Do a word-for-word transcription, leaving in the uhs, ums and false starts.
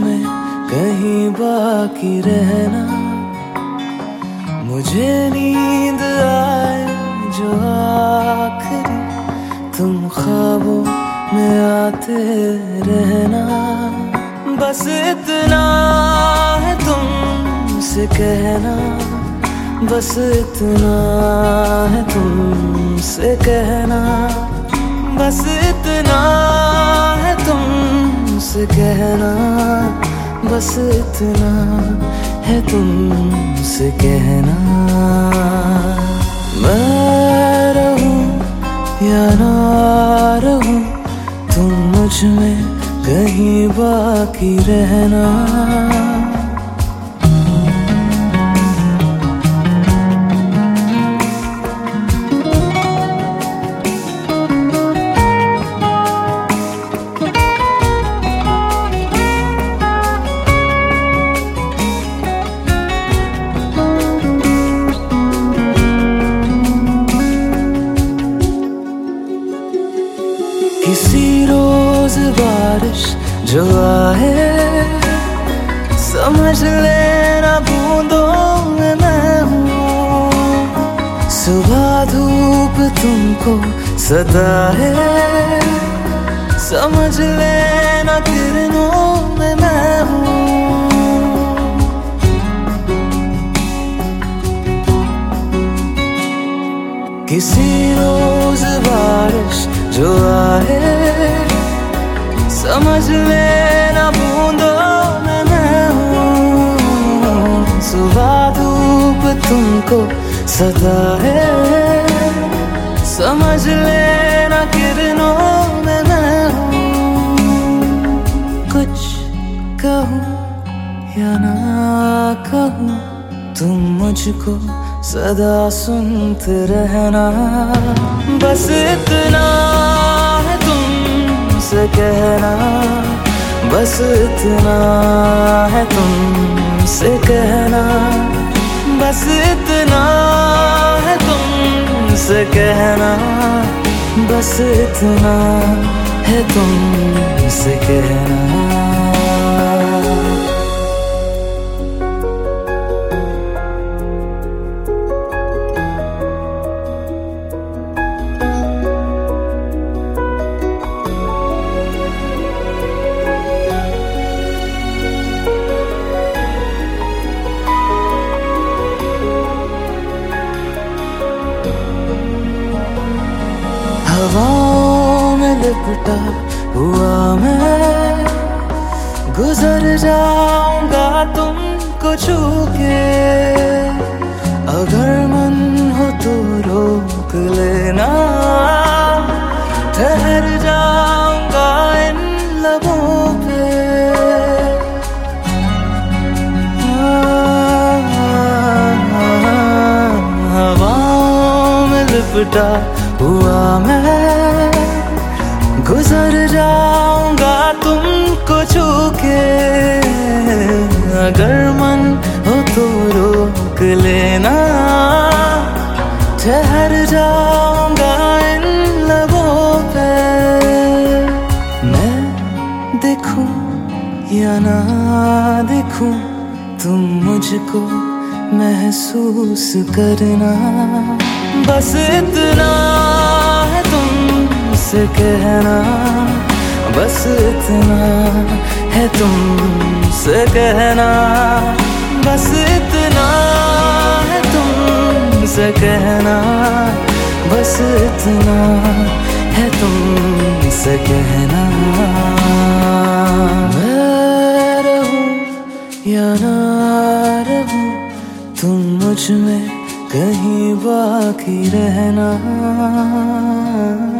में कहीं बाकी रहना। मुझे नींद आए जो आखिरी, तुम ख्वाबों में आते रहना। बस इतना है तुमसे कहना, बस इतना है तुमसे कहना, बस इतना है तुमसे कहना, बस इतना है तुमसे कहना। मैं रहूं या ना रहूं, तुम मुझ में कहीं बाकी रहना। किसी रोज बारिश जो आए, समझ लेना बूंदों में मैं हूँ। सुबह धूप तुमको सताए, समझ लेना किरणों में मैं हूँ। किसी रोज बारिश जो आए, समझ लेना बूंदों में मैं हूँ। सुबह धूप तुमको सताए, समझ लेना किरणों में मैं हूँ। कुछ कहूँ या ना कहूँ, तुम मुझको सदा सुनते रहना। बस इतना है तुमसे कहना, बस इतना है तुमसे कहना, बस इतना है तुमसे कहना, बस इतना है तुमसे कहना। हवाओं में लिपटा हुआ मैं, गुजर जाऊंगा तुमको छू के। अगर मन हो तो रोक लेना, ठहर जाऊंगा इन लबों पे। हवाओं में लिपटा हुआ मैं, गुजर जाऊंगा तुमको छू के। अगर मन हो तो रोक लेना, ठहर जाऊंगा इन लबों पे। मैं देखूं या ना देखूं, तुम मुझको महसूस करना। बस इतना है तुमसे कहना, बस इतना है तुमसे कहना, बस इतना है तुमसे कहना, बस इतना है तुमसे कहना। मैं रहूं या ना रहूं, तुम मुझ में कहीं बाकी रहना।